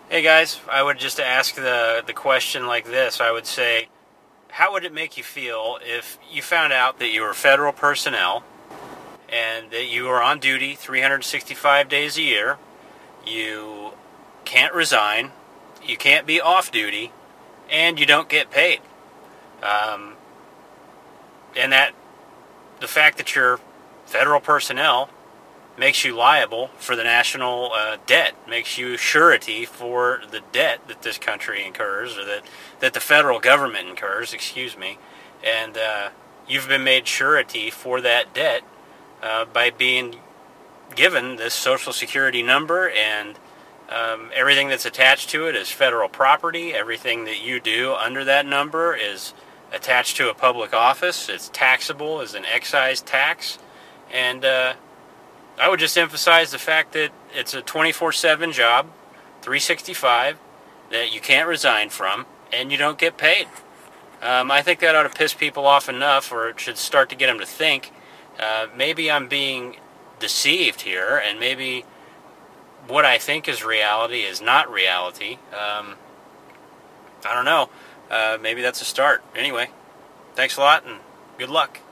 Hey guys, I would just ask the question like this. I would say, how would it make you feel if you found out that you were federal personnel and that you were on duty 365 days a year, you can't resign, you can't be off duty, and you don't get paid? Um, and that the fact that you're federal personnel makes you liable for the national debt, makes you surety for the debt that this country incurs, or that the federal government incurs, excuse me, and you've been made surety for that debt by being given this Social Security number, and everything that's attached to it is federal property. Everything that you do under that number is attached to a public office. It's taxable as an excise tax, and I would just emphasize the fact that it's a 24/7 job, 365, that you can't resign from, and you don't get paid. I think that ought to piss people off enough, or it should start to get them to think, maybe I'm being deceived here, and maybe what I think is reality is not reality. I don't know. Maybe that's a start. Anyway, thanks a lot, and good luck.